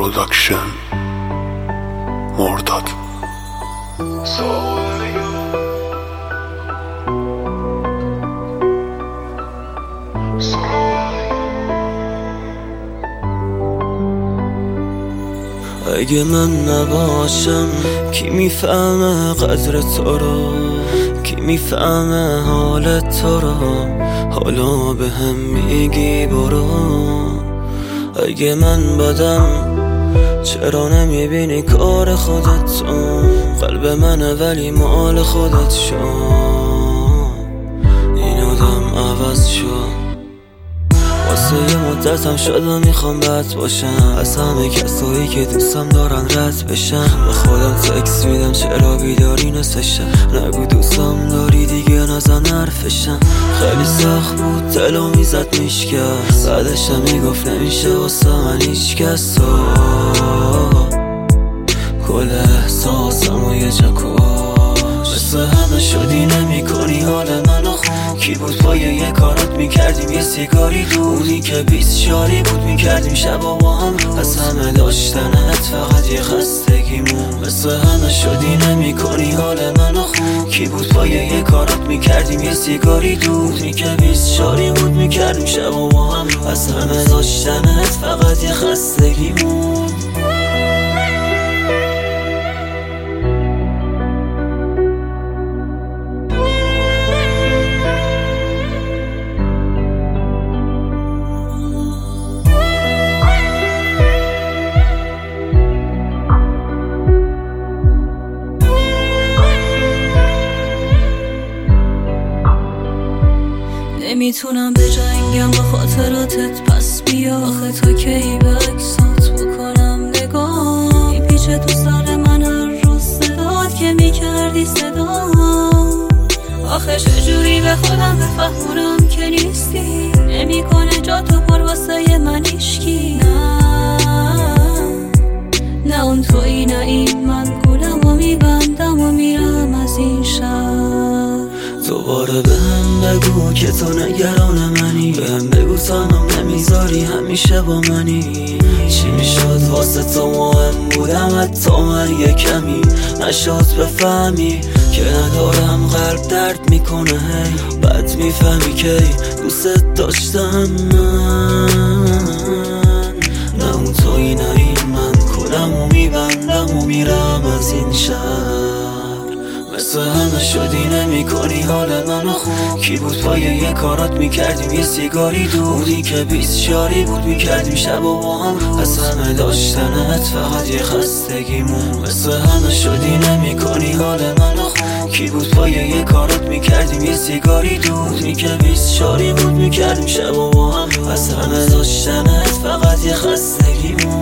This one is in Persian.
پروداکشن مرداد. اگه من نباشم کی میفهمه قدر تو رو؟ کی میفهمه حال تو رو؟ حالا به هم میگی برو. اگه من بدم چرا نمیبینی کار خودت؟ قلب منه ولی مال خودت شو. این آدم عوض شد، واسه یه مدتم شد و میخوام بد باشم. از همه کسایی که دوستم دارن رد بشم. به خودم تکس میدم چرا بیداری نسشم. نگو دوستم داری دیگه نزن حرفشم. خیلی سخت بود دلو میزد میشکست. بعدشم میگفت نمیشه واسه من هیچ کس. کل احساسم و یه جکوش مثل همه شدی نمی کنی حال منو خوب. کی بود پای یه کارات میکردیم یه سیگاری دو. اونی که 20 شاری بود میکردیم شبا با هم. از همه داشتنت فقط یه خستگیمون. مثل همه شدی نمی کنی حال منو خوب. کی بود پای یه کارات میکردیم یه سیگاری دو. اونی که 20 شاری بود میکردیم شبا با هم. از همه داشتنت فقط یه خستگیمون. نمیتونم به جنگم با خاطراتت، پس بیا آخه تا کی به عکسات بکنم نگاه. میپیچه تو سر من هر روز صدات که میکردی صدا. آخه چجوری به خودم بفهمونم که نیستی؟ نمیکنه جا تو پر واسه من هیشکی. نه اون تویی نه این من. گولم و میبندم و میرم از این شهر. دوباره بهم بگو که تو نگران منی. بهم بگو تنم نمیذاری همیشه با منی. چی میشد واسه تو مهم بودم حتی من یه کمی نشد بفهمی که ندارم قلب درد میکنه. هی بعد میفهمی که دوست داشتم من. نه اون تویی نه این من. کلم و میبندم و میرم از این شهر. مثل همه شدی نمی کنی حال منو خوب. کی بود پای یه کارات میکردیم یه سیگاری دو. اونی که 20 شاری بود میکردیم شبا با هم. از همه داشتنت فقط یه خستگیمون. مثل همه شدی نمی کنی حال منو خوب. کی بود پای یه کارات میکردیم یه سیگاری دو. اونی که 20 شاری بود میکردیم شبا با هم. از همه داشتنت فقط یه خستگیمون.